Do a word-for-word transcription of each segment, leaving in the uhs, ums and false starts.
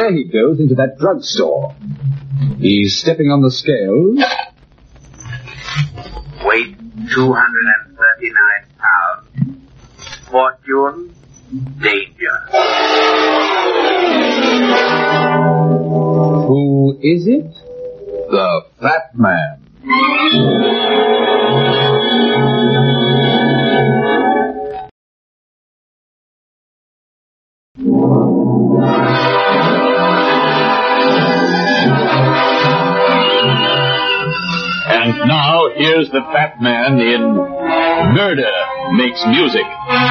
there he goes into that drugstore. He's stepping on the scales. Weight two hundred thirty-nine pounds. Fortune, danger. Who is it? The Fat Man. And now, here's the Fat Man in Murder Makes Music.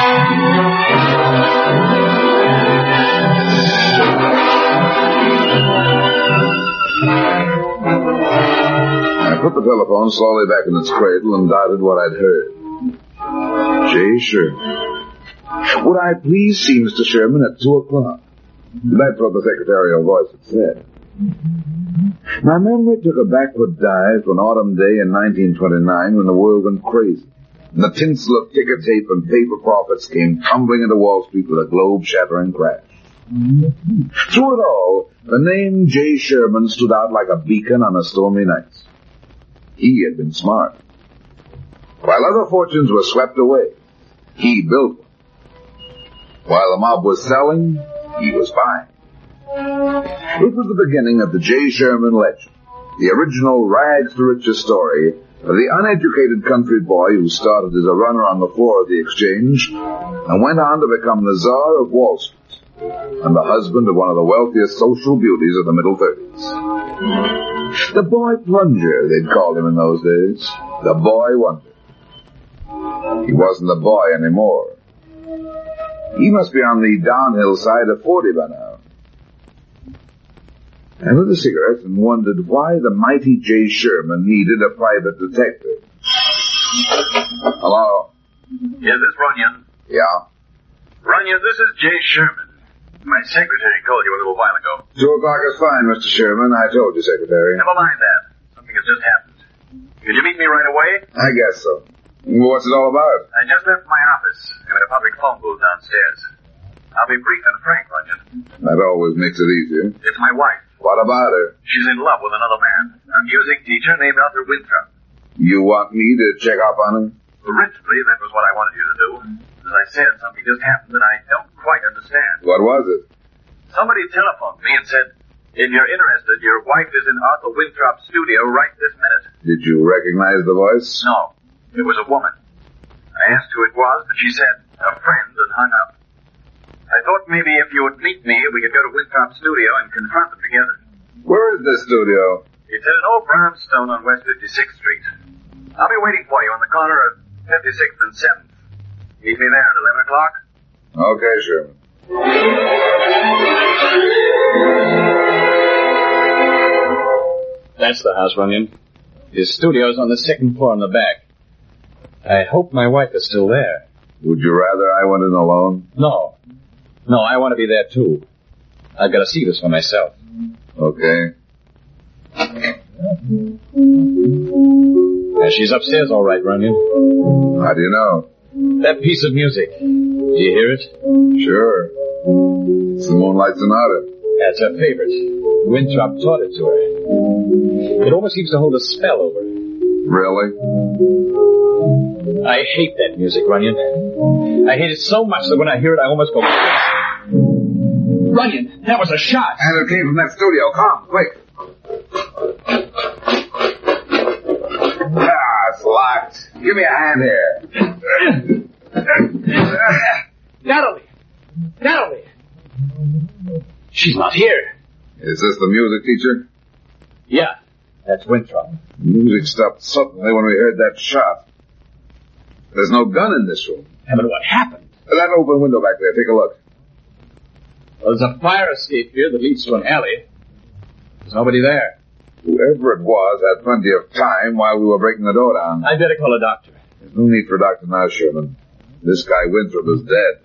I put the telephone slowly back in its cradle and doubted what I'd heard. J. Sherman. Would I please see Mister Sherman at two o'clock? That's what the secretarial voice had said. My memory took a backward dive to an autumn day in nineteen twenty-nine when the world went crazy. And the tinsel of ticker tape and paper profits came tumbling into Wall Street with a globe-shattering crash. Through it all, the name J. Sherman stood out like a beacon on a stormy night. He had been smart. While other fortunes were swept away, he built one. While the mob was selling, he was buying. It was the beginning of the J. Sherman legend, the original rags-to-riches story of the uneducated country boy who started as a runner on the floor of the exchange and went on to become the czar of Wall Street and the husband of one of the wealthiest social beauties of the middle thirties. The boy plunger, they'd called him in those days. The boy wonder. He wasn't a boy anymore. He must be on the downhill side of forty by now. I lit a cigarette and wondered why the mighty J. Sherman needed a private detective. Hello? Is this Runyon? Yeah. Runyon, this is J. Sherman. My secretary called you a little while ago. Two o'clock is fine, Mister Sherman. I told you, Secretary. Never mind that. Something has just happened. Could you meet me right away? I guess so. What's it all about? I just left my office. I'm in a public phone booth downstairs. I'll be brief and frank, Runyon. That always makes it easier. It's my wife. What about her? She's in love with another man, a music teacher named Arthur Winthrop. You want me to check up on her? Originally, that was what I wanted you to do. As I said, something just happened that I don't quite understand. What was it? Somebody telephoned me and said, if you're interested, your wife is in Arthur Winthrop's studio right this minute. Did you recognize the voice? No. It was a woman. I asked who it was, but she said, a friend, and hung up. I thought maybe if you would meet me, we could go to Winthrop's studio and confront them together. Where is this studio? It's in an old brownstone on West fifty-sixth Street. I'll be waiting for you on the corner of fifty-sixth and seventh. Meet me there at eleven o'clock. Okay, Sherman. That's the house, Runyon. His studio's on the second floor in the back. I hope my wife is still there. Would you rather I went in alone? No. No, I want to be there, too. I've got to see this for myself. Okay. Yeah, she's upstairs all right, Runyon. How do you know? That piece of music. Do you hear it? Sure. It's the Moonlight Sonata. That's her favorite. Winthrop taught it to her. It almost seems to hold a spell over her. Really? I hate that music, Runyon. I hate it so much that when I hear it, I almost go crazy. Runyon, that was a shot. And it came from that studio. Come, quick. Ah, it's locked. Give me a hand here. Natalie! Natalie! She's not here. Is this the music teacher? Yeah, that's Winthrop. Music stopped suddenly when we heard that shot. There's no gun in this room. Yeah, but what happened? That open window back there, take a look. Well, there's a fire escape here that leads to an alley. There's nobody there. Whoever it was had plenty of time while we were breaking the door down. I'd better call a doctor. There's no need for a doctor now, Sherman. This guy Winthrop is dead.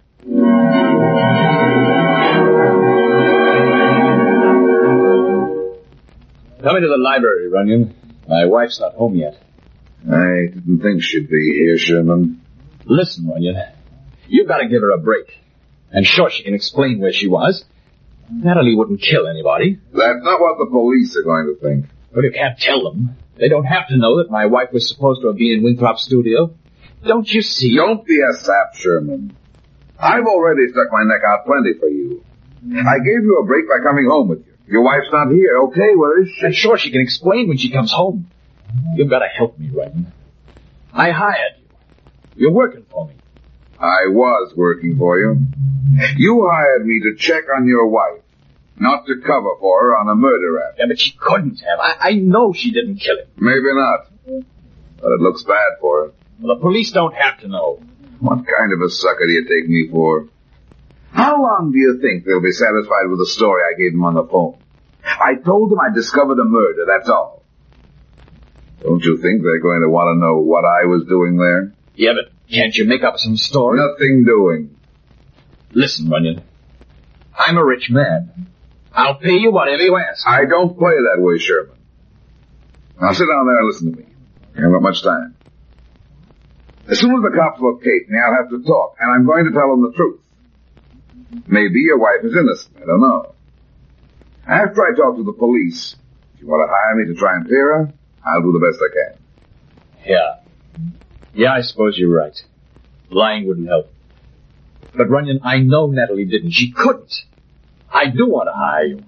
Come into the library, Runyon. My wife's not home yet. I didn't think she'd be here, Sherman. Listen, Runyon. You've got to give her a break. I'm sure she can explain where she was. Natalie wouldn't kill anybody. That's not what the police are going to think. But you can't tell them. They don't have to know that my wife was supposed to have been in Winthrop's studio. Don't you see? Don't be a sap, Sherman. I've already stuck my neck out plenty for you. I gave you a break by coming home with you. Your wife's not here. Okay, where is she? I'm sure she can explain when she comes home. You've got to help me, Ryan. I hired you. You're working for me. I was working for you. You hired me to check on your wife, not to cover for her on a murder rap. Yeah, but she couldn't have. I, I know she didn't kill him. Maybe not. But it looks bad for her. Well, the police don't have to know. What kind of a sucker do you take me for? How long do you think they'll be satisfied with the story I gave them on the phone? I told them I discovered a murder, that's all. Don't you think they're going to want to know what I was doing there? Yeah, but can't you make up some story? Nothing doing. Listen, Runyon. I'm a rich man. I'll pay you whatever you ask. I don't play that way, Sherman. Now sit down there and listen to me. I haven't got much time. As soon as the cops locate me, I'll have to talk, and I'm going to tell them the truth. Maybe your wife is innocent. I don't know. After I talk to the police, if you want to hire me to try and clear her, I'll do the best I can. Yeah. Yeah, I suppose you're right. Lying wouldn't help. But, Runyon, I know Natalie didn't. She couldn't. I do want to hire you.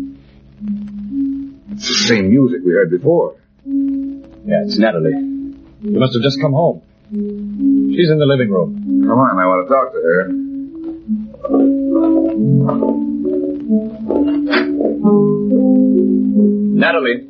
It's the same music we heard before. Yeah, it's Natalie. You must have just come home. She's in the living room. Come on, I want to talk to her. Natalie.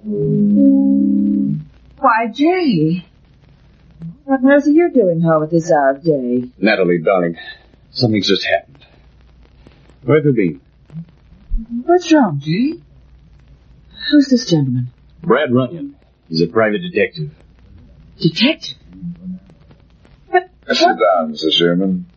Why, Jay. What on earth are you doing home at this hour of day? Natalie, darling, something's just happened. Where have you been? What's wrong, Jay? Who's this gentleman? Brad Runyon. He's a private detective. Detective? But Sit down, Missus Sherman.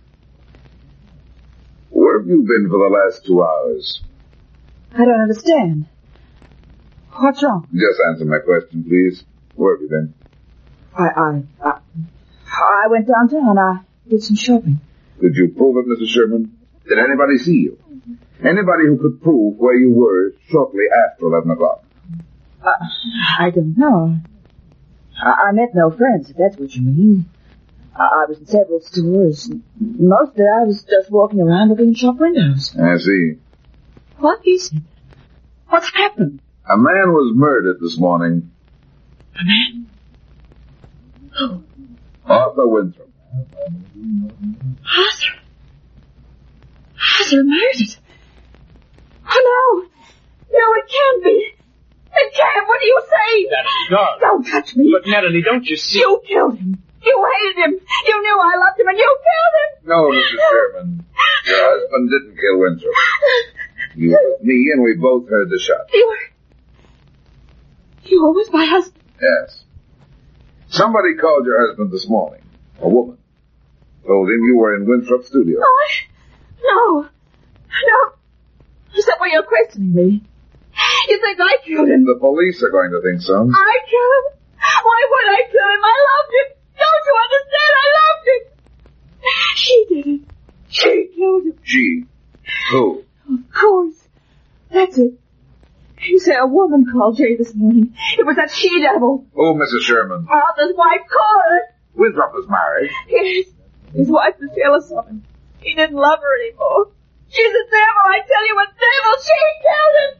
Where have you been for the last two hours? I don't understand. What's wrong? Just answer my question, please. Where have you been? I, I, I, I went downtown. I did some shopping. Could you prove it, Missus Sherman? Did anybody see you? Anybody who could prove where you were shortly after eleven o'clock? Uh, I don't know. I, I met no friends, if that's what you mean. I, I was in several stores. Mostly I was just walking around looking in shop windows. I see. What is it? What's happened? A man was murdered this morning. A man? Who? Arthur Winthrop. Arthur? Arthur murdered? Oh, no. No, it can't be. It can't. What do you say? Natalie, darling. Don't touch me. But, Natalie, don't you see? You killed him. You hated him. You knew I loved him, and you killed him. No, Missus Sherman. Your husband didn't kill Winthrop. He was with me, and we both heard the shot. You were... You were with my husband? Yes. Somebody called your husband this morning. A woman. Told him you were in Winthrop's studio. Oh, no. No. Is that why you're questioning me? You think I killed him? The police are going to think so. I killed him? Why would I kill him? I loved him. Don't you understand? I loved him. She did it. She killed him. She? Who? Of course. That's it. You say a woman called Jay this morning. It was that she-devil. Oh, Missus Sherman. Arthur's wife called. Winthrop was married. Yes. His wife was jealous of him. He didn't love her anymore. She's a devil. I tell you, a devil. She killed him.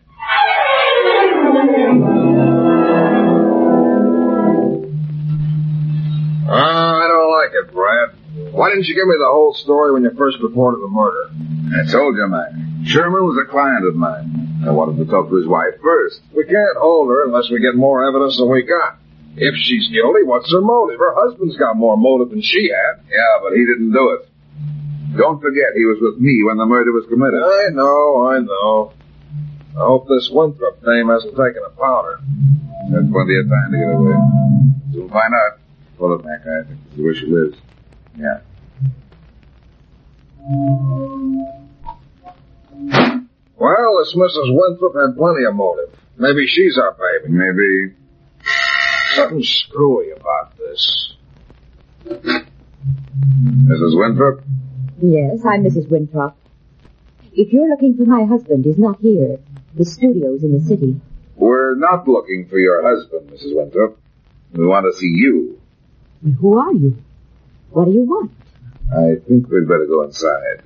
Uh, I don't like it, Brad. Why didn't you give me the whole story when you first reported the murder? I told you, man. Sherman was a client of mine. I wanted to talk to his wife first. We can't hold her unless we get more evidence than we got. If she's guilty, what's her motive? Her husband's got more motive than she had. Yeah, but he didn't do it. Don't forget, he was with me when the murder was committed. I know, I know. I hope this Winthrop dame hasn't taken a powder. There's plenty of time to get away. We'll find out. Pull it back, I think. See where she lives. Yeah. Well, this Missus Winthrop had plenty of motive. Maybe she's our baby. Maybe. Something screwy about this. Missus Winthrop? Yes, I'm Missus Winthrop. If you're looking for my husband, he's not here. The studio's in the city. We're not looking for your husband, Missus Winthrop. We want to see you. And who are you? What do you want? I think we'd better go inside.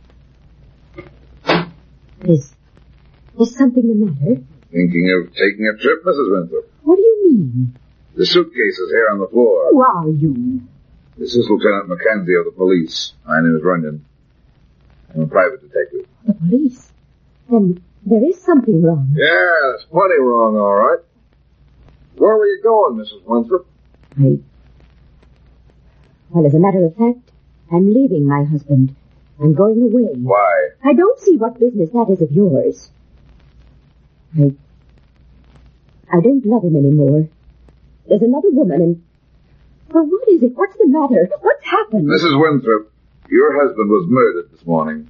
Is, is something the matter? Thinking of taking a trip, Missus Winthrop? What do you mean? The suitcase is here on the floor. Who are you? This is Lieutenant Mackenzie of the police. My name is Runyon. I'm a private detective. The police? Then there is something wrong. Yeah, there's plenty wrong, all right. Where were you going, Missus Winthrop? I... Well, as a matter of fact, I'm leaving my husband. I'm going away. Why? I don't see what business that is of yours. I... I don't love him anymore. There's another woman and... Well, what is it? What's the matter? What's happened? Missus Winthrop, your husband was murdered this morning.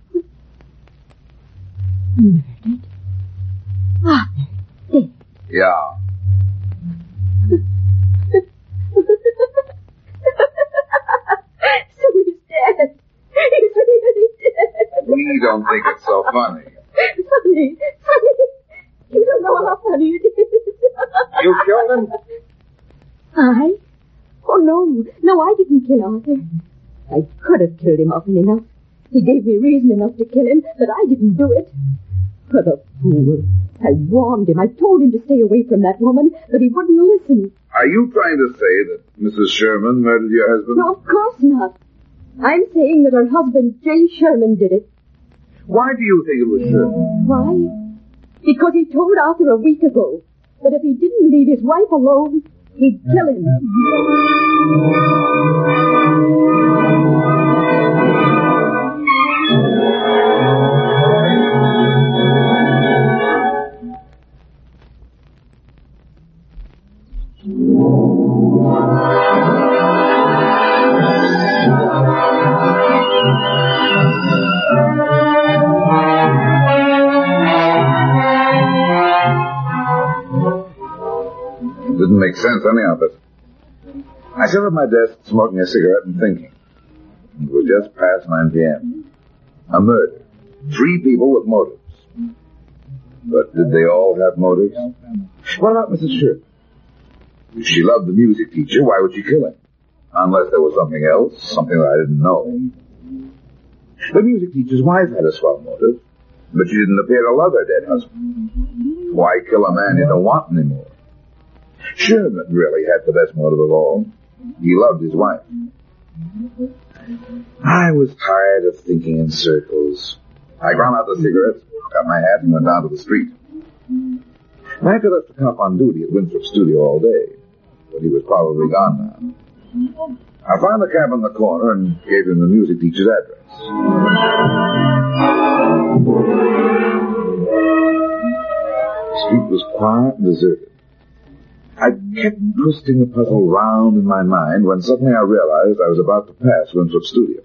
Murdered? Ah, dead. Yeah. So he's dead. He's really dead. We don't think it's so funny. Funny. Funny. You don't know how funny it is. You killed him? I? Oh, no. No, I didn't kill Arthur. I could have killed him often enough. He gave me reason enough to kill him, but I didn't do it. For the fool. I warned him. I told him to stay away from that woman, but he wouldn't listen. Are you trying to say that Missus Sherman murdered your husband? No, of course not. I'm saying that her husband, Jay Sherman, did it. Why do you think it was Sherman? Why? Because he told Arthur a week ago that if he didn't leave his wife alone, he'd kill him. Didn't make sense, any of it. I sat at my desk smoking a cigarette and thinking. It was just past nine p.m. A murder. Three people with motives. But did they all have motives? What about Missus Sherman? If she loved the music teacher, why would she kill him? Unless there was something else, something that I didn't know. The music teacher's wife had a swell motive, but she didn't appear to love her dead husband. Why kill a man you don't want anymore? Sherman really had the best motive of all. He loved his wife. I was tired of thinking in circles. I ground out the cigarettes, got my hat, and went down to the street. Mac had left the cop on duty at Winthrop's studio all day, but he was probably gone now. I found the cab on the corner and gave him the music teacher's address. The street was quiet and deserted. I kept twisting the puzzle round in my mind when suddenly I realized I was about to pass Winthrop's studio.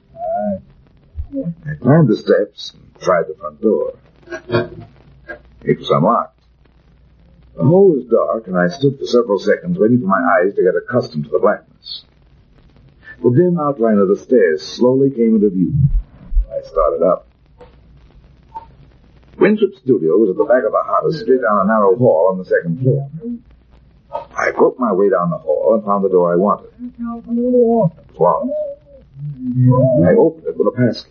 I climbed the steps and tried the front door. It was unlocked. The hall was dark, and I stood for several seconds waiting for my eyes to get accustomed to the blackness. The dim outline of the stairs slowly came into view. I started up. Winthrop's studio was at the back of the house, straight down a narrow hall on the second floor. I groped my way down the hall and found the door I wanted. It was locked. I opened it with a passkey.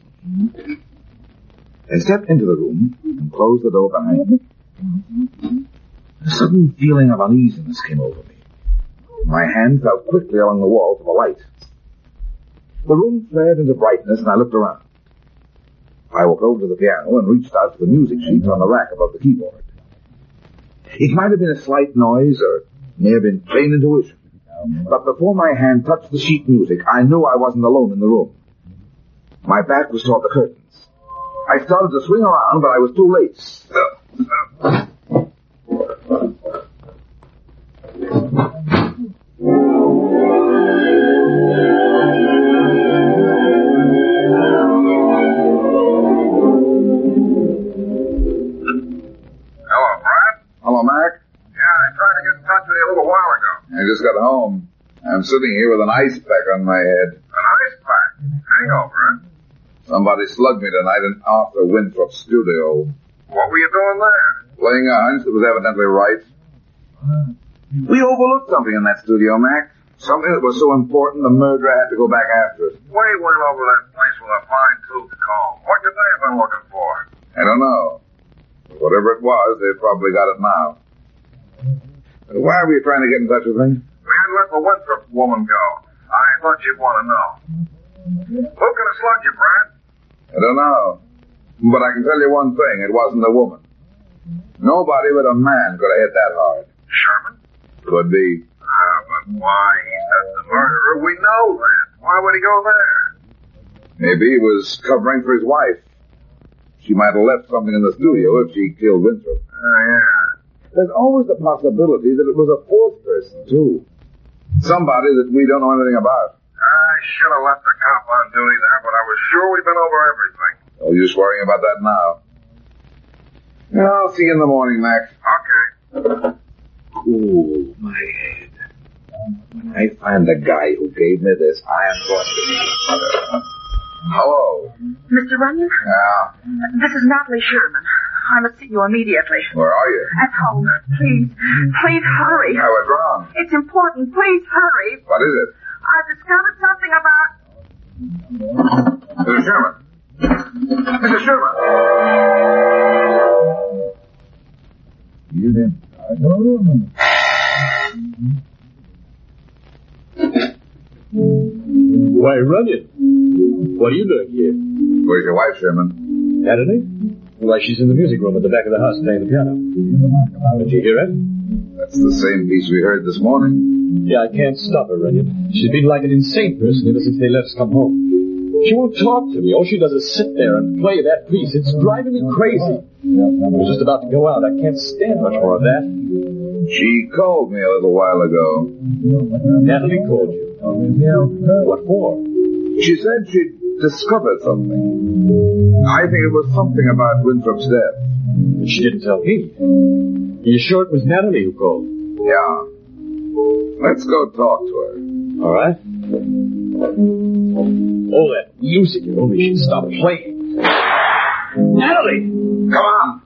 I stepped into the room and closed the door behind me. A sudden feeling of uneasiness came over me. My hand felt quickly along the wall for the light. The room flared into brightness, and I looked around. I walked over to the piano and reached out for the music sheet on the rack above the keyboard. It might have been a slight noise, or it may have been plain intuition. But before my hand touched the sheet music, I knew I wasn't alone in the room. My back was toward the curtains. I started to swing around, but I was too late. Hello, Brad? Hello, Mac. Yeah, I tried to get in touch with you a little while ago. I just got home. I'm sitting here with an ice pack on my head. An ice pack? Hangover, huh? Somebody slugged me tonight in Arthur Winthrop's studio. What were you doing there? Playing a hunch that was evidently right. We overlooked something in that studio, Mac. Something that was so important the murderer had to go back after it. We went over that place with a fine-tooth comb. What could they have been looking for? I don't know. But whatever it was, they've probably got it now. Why were you trying to get in touch with me? We had to let the Winthrop woman go. I thought you'd want to know. Who could have slugged you, Brad? I don't know. But I can tell you one thing. It wasn't a woman. Nobody but a man could have hit that hard. Sherman? Could be. Ah, but why? He's not the murderer. We know that. Why would he go there? Maybe he was covering for his wife. She might have left something in the studio if she killed Winthrop. Oh, yeah. There's always the possibility that it was a fourth person, too. Somebody that we don't know anything about. I should have left the cop on duty there, but I was sure we'd been over everything. No use worrying about that now. I'll see you in the morning, Max. Okay. Ooh, my head. When I find the guy who gave me this, I am going to... Hello. Mister Runyon? Yeah? This is Natalie Sherman. I must see you immediately. Where are you? At home. Please. Please hurry. Yeah, what's wrong? It's important. Please hurry. What is it? I've discovered something about... Mister Sherman. Mister Sherman. You didn't. I don't Why, Runyon? What are you doing here? Where's your wife, Sherman? Natalie? Why, she's in the music room at the back of the house playing the piano. Did you hear it? That's the same piece we heard this morning. Yeah, I can't stop her, Runyon. She's been like an insane person ever since they left us come home. She won't talk to me. All she does is sit there and play that piece. It's driving me crazy. I was just about to go out. I can't stand much more of that. She called me a little while ago. Natalie called you. What for? She said she'd discovered something. I think it was something about Winthrop's death. But she didn't tell me. Are you sure it was Natalie who called? Yeah. Let's go talk to her. All right. All that music, if only she'd stop playing. Natalie! Come on!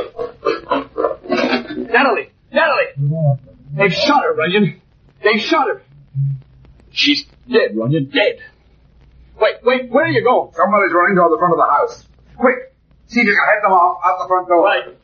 Natalie! Natalie! They've shot her, Runyon. They've shot her. She's dead, Runyon, dead. Wait, wait, where are you going? Somebody's running toward the front of the house. Quick! See if you can head them off out the front door. Right.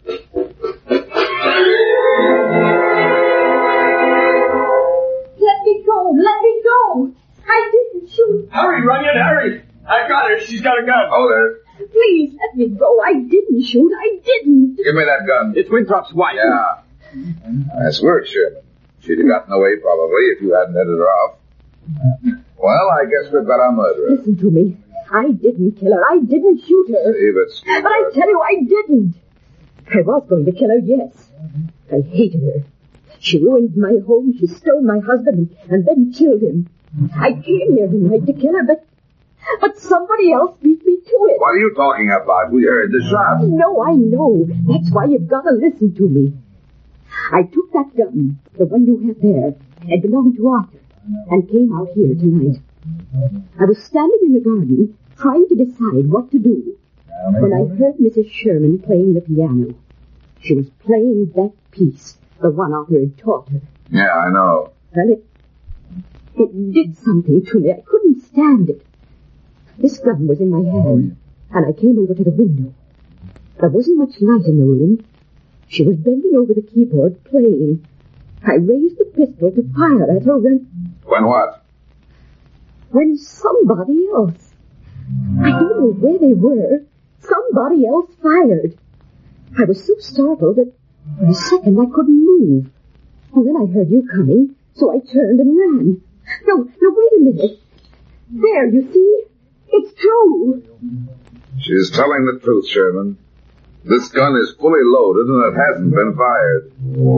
Let me go! Let me go! I didn't shoot. Hurry, Runyon, hurry! I've got her. She's got a gun. Oh, there. Please, let me go. I didn't shoot. I didn't. Give me that gun. It's Winthrop's wife. Yeah. Nice work, Sherman. She'd have gotten away, probably, if you hadn't headed her off. Well, I guess we've got our murderer. Listen to me. I didn't kill her. I didn't shoot her. Save it, Steve. But I tell you, I didn't. I was going to kill her, yes. I hated her. She ruined my home. She stole my husband and, and then killed him. I came here tonight to kill her, but but somebody else beat me to it. What are you talking about? We heard the shot. No, I know. That's why you've got to listen to me. I took that gun, the one you have there. It belonged to Arthur, and came out here tonight. I was standing in the garden, trying to decide what to do, when I heard Missus Sherman playing the piano. She was playing that piece, the one Arthur had taught her. Yeah, I know. Well, it, it did something to me. I couldn't stand it. This gun was in my hand, and I came over to the window. There wasn't much light in the room. She was bending over the keyboard, playing. I raised the pistol to fire at her when... When what? When somebody else. I don't know where they were. Somebody else fired. I was so startled that for a second I couldn't move. And then I heard you coming, so I turned and ran. No, no, wait a minute. There, you see? It's true. She's telling the truth, Sherman. This gun is fully loaded and it hasn't been fired.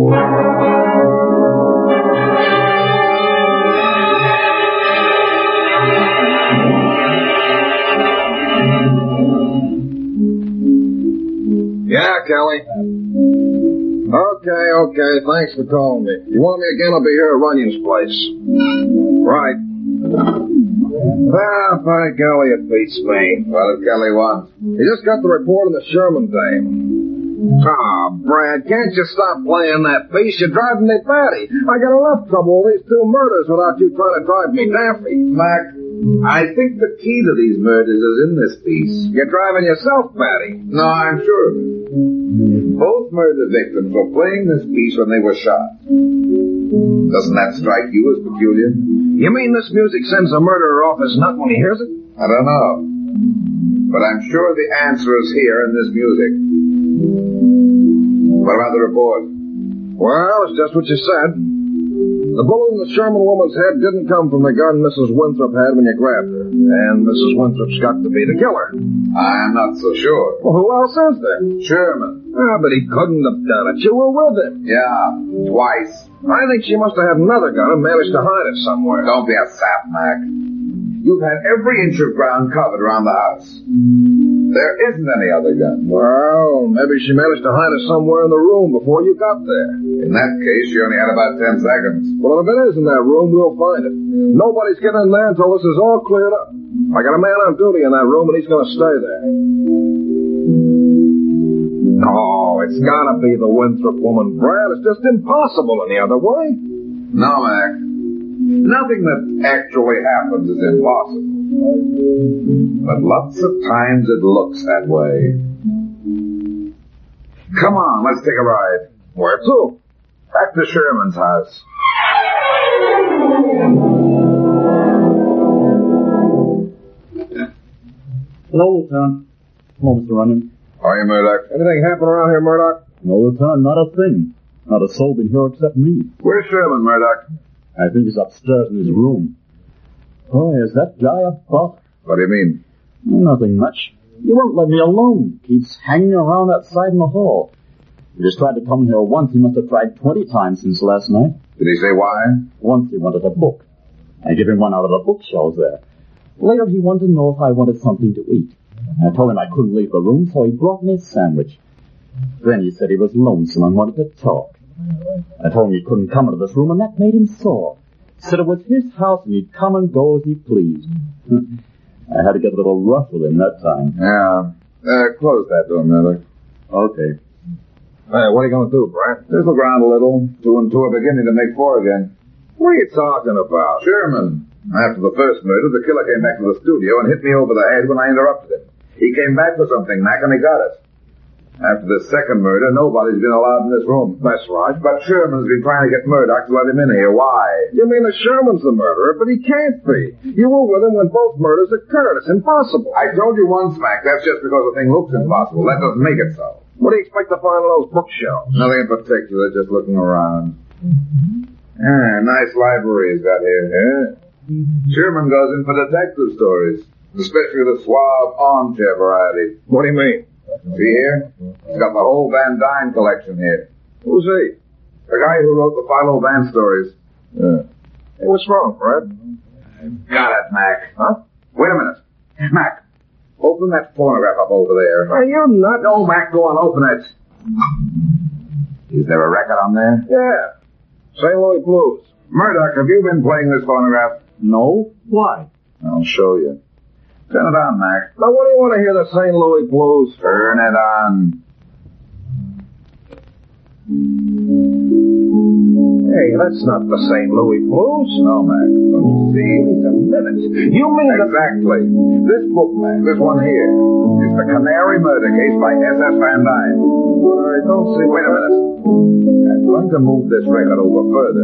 Yeah, Kelly. Okay, okay, thanks for calling me. You want me again, I'll be here at Runyon's place. Right. Well, by golly, it beats me. What did Kelly want? He just got the report on the Sherman dame. Ah, Brad, can't you stop playing that piece? You're driving me batty. I got enough trouble with these two murders without you trying to drive me daffy. Mac, I think the key to these murders is in this piece. You're driving yourself batty. No, I'm sure of it. Both murder victims were playing this piece when they were shot. Doesn't that strike you as peculiar? You mean this music sends a murderer off his nut when he hears it? I don't know. But I'm sure the answer is here in this music. What about the report? Well, it's just what you said. The bullet in the Sherman woman's head didn't come from the gun Missus Winthrop had when you grabbed her. And Missus Winthrop's got to be the killer. I'm not so sure. Well, who else is there? Sherman. Ah, but he couldn't have done it. You were with him. Yeah, twice. I think she must have had another gun and managed to hide it somewhere. Don't be a sap, Mac. You've had every inch of ground covered around the house. There isn't any other gun. Well, maybe she managed to hide it somewhere in the room before you got there. In that case, she only had about ten seconds. Well, if it is in that room, we'll find it. Nobody's getting in there until this is all cleared up. I got a man on duty in that room, and he's going to stay there. Oh, it's got to be the Winthrop woman, Brad. It's just impossible any other way. No, Mac. Nothing that actually happens is impossible. But lots of times it looks that way. Come on, let's take a ride. Where to? Back to Sherman's house. Hello, Lieutenant. Hello, Mister Runyon. How are you, Murdoch? Anything happen around here, Murdoch? No, Lieutenant, not a thing. Not a soul been here except me. Where's Sherman, Murdoch? I think he's upstairs in his room. Oh, is that guy a buck? What do you mean? Nothing much. He won't let me alone. Keeps hanging around outside in the hall. He just tried to come here once. He must have tried twenty times since last night. Did he say why? Once he wanted a book. I gave him one out of the bookshelves there. Later he wanted to know if I wanted something to eat. I told him I couldn't leave the room, so he brought me a sandwich. Then he said he was lonesome and wanted to talk. I told him he couldn't come into this room, and that made him sore. Said it was his house, and he'd come and go as he pleased. I had to get a little rough with him that time. Yeah. Uh, close that door, Murdoch. Okay. Hey, what are you going to do, Brad? Just look around a little. Two and two are beginning to make four again. What are you talking about? Sherman. After the first murder, the killer came back to the studio and hit me over the head when I interrupted him. He came back for something, Mac, and he got it. After the second murder, nobody's been allowed in this room. That's right. But Sherman's been trying to get Murdoch to let him in here. Why? You mean that Sherman's the murderer, but he can't be. You were with him when both murders occurred. It's impossible. I told you once, Mac, that's just because the thing looks impossible. That doesn't make it so. What do you expect to find on those bookshelves? Nothing in particular, just looking around. Ah, nice library he's got here. Yeah. Sherman goes in for detective stories, especially the suave armchair variety. What do you mean? See here? He's got the whole Van Dyne collection here. Who's he? The guy who wrote the Philo Van stories. Yeah. Hey, what's wrong, Fred? Got it, Mac. Huh? Wait a minute. Mac, open that phonograph up over there. Are you nuts? No, Mac, go on, open it. Is there a record on there? Yeah. Saint Louis Blues. Murdoch, have you been playing this phonograph? No? Why? I'll show you. Turn it on, Mac. Now, what do you want to hear the Saint Louis Blues? Turn it on. Hey, that's not the Saint Louis Blues. No, Mac. Don't you see? Wait a minute. You mean that... Exactly. This book, Mac, this one here, is the Canary Murder Case by S S Van Dyne. I don't see... Wait a minute. I'm going to move this record over further.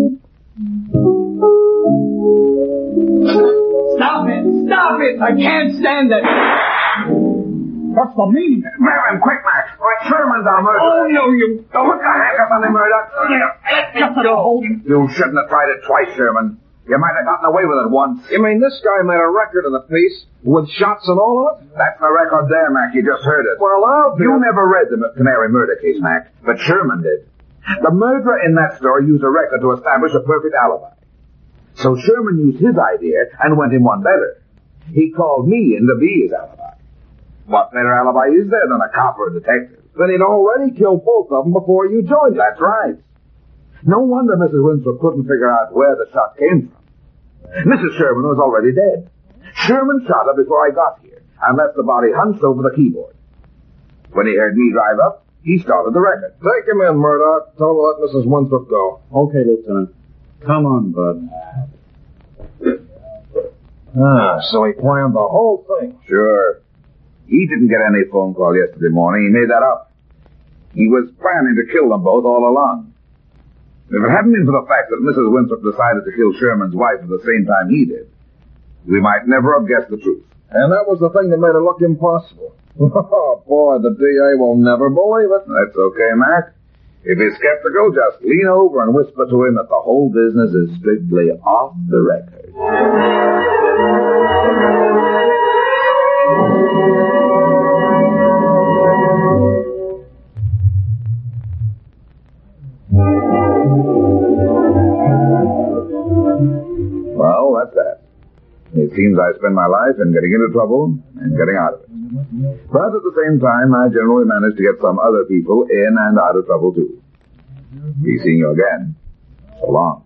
Stop it! Stop it! I can't stand it! What's the meaning? Grab him, quick, Mac. Or Sherman's our murderer. Oh, no, you... Don't put the handcuff on him, Murdoch. Let me go. You shouldn't have tried it twice, Sherman. You might have gotten away with it once. You mean this guy made a record of the piece with shots and all of it? That's the record there, Mac. You just heard it. Well, I'll... You never read the Canary Murder Case, Mac, but Sherman did. The murderer in that story used a record to establish a perfect alibi. So Sherman used his idea and went him one better. He called me in to be his alibi. What better alibi is there than a cop or a detective? Then he'd already killed both of them before you joined him. That's right. No wonder Missus Winthrop couldn't figure out where the shot came from. Missus Sherman was already dead. Sherman shot her before I got here and left the body hunched over the keyboard. When he heard me drive up, he started the record. Take him in, Murdoch. Tell him to let Missus Winthrop go. Okay, Lieutenant. Come on, Bud. Ah, so he planned the whole thing. Sure. He didn't get any phone call yesterday morning. He made that up. He was planning to kill them both all along. If it hadn't been for the fact that Missus Winthrop decided to kill Sherman's wife at the same time he did, we might never have guessed the truth. And that was the thing that made it look impossible. Oh, boy, the D A will never believe it. That's okay, Mac. If he's skeptical, just lean over and whisper to him that the whole business is strictly off the record. Well, that's that. It seems I spend my life in getting into trouble and getting out of it. But at the same time, I generally manage to get some other people in and out of trouble, too. Be seeing you again. So long.